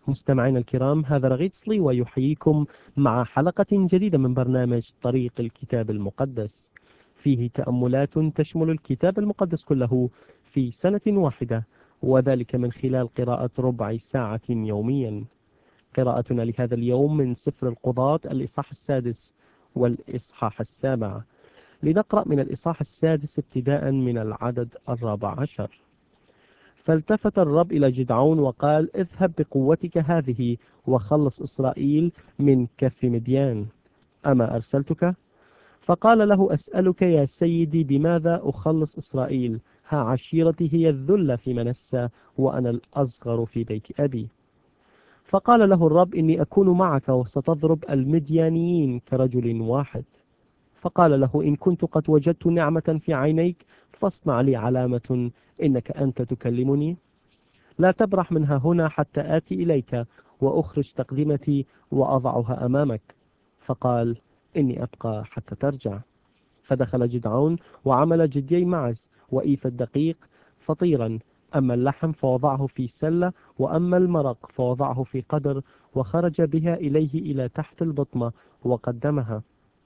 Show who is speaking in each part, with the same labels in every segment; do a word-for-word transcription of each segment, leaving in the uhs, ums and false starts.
Speaker 1: مستمعينا الكرام، هذا رغيد صلي ويحييكم مع حلقة جديدة من برنامج طريق الكتاب المقدس، فيه تأملات تشمل الكتاب المقدس كله في سنة واحدة، وذلك من خلال قراءة ربع ساعة يوميا. قراءتنا لهذا اليوم من سفر القضاة الإصحاح السادس والإصحاح السابع. لنقرأ من الإصحاح السادس ابتداء من العدد الرابع عشر. فالتفت الرب إلى جدعون وقال: اذهب بقوتك هذه وخلص إسرائيل من كف مديان، أما أرسلتك؟ فقال له: أسألك يا سيدي بماذا أخلص إسرائيل؟ ها عشيرتي هي الذلة في منسى، وأنا الأصغر في بيت أبي. فقال له الرب: إني أكون معك وستضرب المديانيين كرجل واحد. فقال له: إن كنت قد وجدت نعمة في عينيك فاصنع لي علامة، إنك أنت تكلمني. لا تبرح منها هنا حتى آتي إليك وأخرج تقدمتي وأضعها أمامك. فقال: إني أبقى حتى ترجع. فدخل جدعون وعمل جدي معز وإيف الدقيق فطيرا، أما اللحم فوضعه في سلة، وأما المرق فوضعه في قدر، وخرج بها إليه إلى تحت البطمة وقدمها.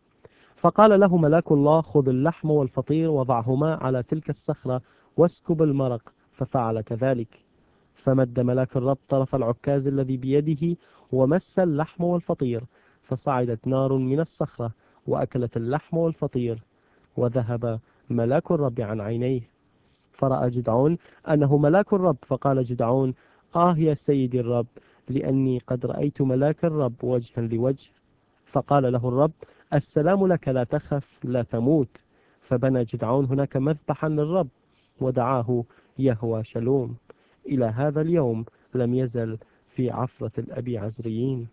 Speaker 1: فقال له ملاك الله: خذ اللحم والفطير وضعهما على تلك الصخرة واسكب المرق، ففعل كذلك. فمد ملاك الرب طرف العكاز الذي بيده ومس اللحم والفطير، فصعدت نار من الصخرة وأكلت اللحم والفطير، وذهب ملاك الرب عن عينيه. فرأى جدعون أنه ملاك الرب، فقال جدعون: آه يا سيدي الرب، لأني قد رأيت ملاك الرب وجها لوجه. فقال له الرب: السلام لك، لا تخف، لا تموت. فبنى جدعون هناك مذبحا للرب ودعاه يهوى شلوم. إلى هذا اليوم لم يزل في عفرة الأبي عزريين.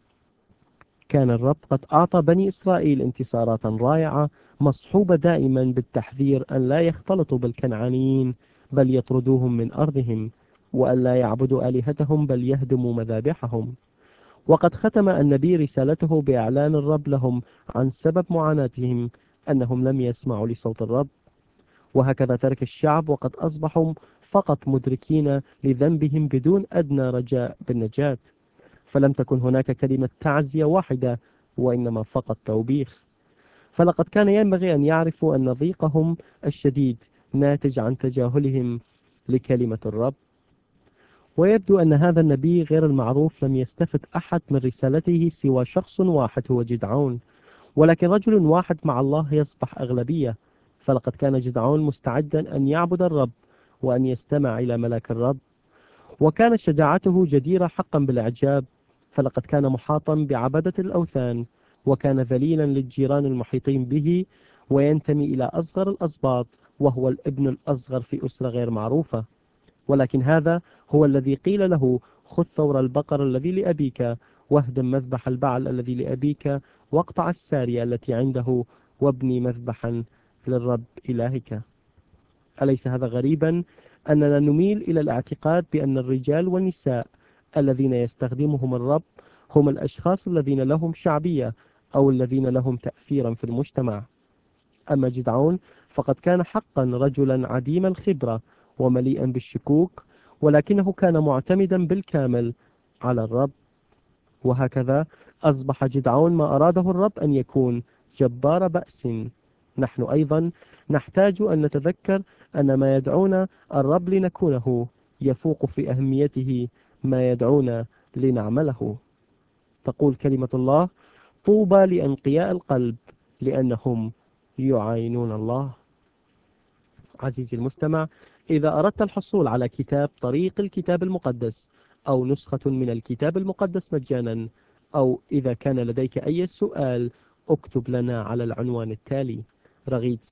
Speaker 1: كان الرب قد أعطى بني إسرائيل انتصارات رائعة، مصحوبة دائما بالتحذير أن لا يختلطوا بالكنعانيين بل يطردوهم من أرضهم، وأن لا يعبدوا آلهتهم بل يهدموا مذابحهم. وقد ختم النبي رسالته بإعلان الرب لهم عن سبب معاناتهم، أنهم لم يسمعوا لصوت الرب. وهكذا ترك الشعب وقد أصبحوا فقط مدركين لذنبهم بدون أدنى رجاء بالنجاة. فلم تكن هناك كلمة تعزية واحدة، وإنما فقط توبيخ. فلقد كان ينبغي أن يعرفوا أن ضيقهم الشديد ناتج عن تجاهلهم لكلمة الرب. ويبدو أن هذا النبي غير المعروف لم يستفد أحد من رسالته سوى شخص واحد هو جدعون، ولكن رجل واحد مع الله يصبح أغلبية. فلقد كان جدعون مستعدا أن يعبد الرب وأن يستمع إلى ملاك الرب، وكانت شجاعته جديرة حقا بالإعجاب. فلقد كان محاطا بعبدة الأوثان، وكان ذليلا للجيران المحيطين به، وينتمي إلى أصغر الأسباط، وهو الابن الأصغر في أسرة غير معروفة. ولكن هذا هو الذي قيل له: خذ ثور البقر الذي لأبيك، واهدم مذبح البعل الذي لأبيك، واقطع السارية التي عنده، وابني مذبحا للرب إلهك. أليس هذا غريبا أننا نميل إلى الاعتقاد بأن الرجال والنساء الذين يستخدمهم الرب هم الأشخاص الذين لهم شعبية أو الذين لهم تأثيرا في المجتمع؟ أما جدعون فقد كان حقا رجلا عديم الخبرة ومليئا بالشكوك، ولكنه كان معتمدا بالكامل على الرب. وهكذا أصبح جدعون ما أراده الرب أن يكون: جبار بأس. نحن أيضا نحتاج أن نتذكر أن ما يدعونا الرب لنكونه يفوق في أهميته ما يدعونا لنعمله. تقول كلمة الله: طوبى لأنقياء القلب لأنهم يعاينون الله. عزيزي المستمع، إذا أردت الحصول على كتاب طريق الكتاب المقدس أو نسخة من الكتاب المقدس مجانا، أو إذا كان لديك أي سؤال، اكتب لنا على العنوان التالي: رغيد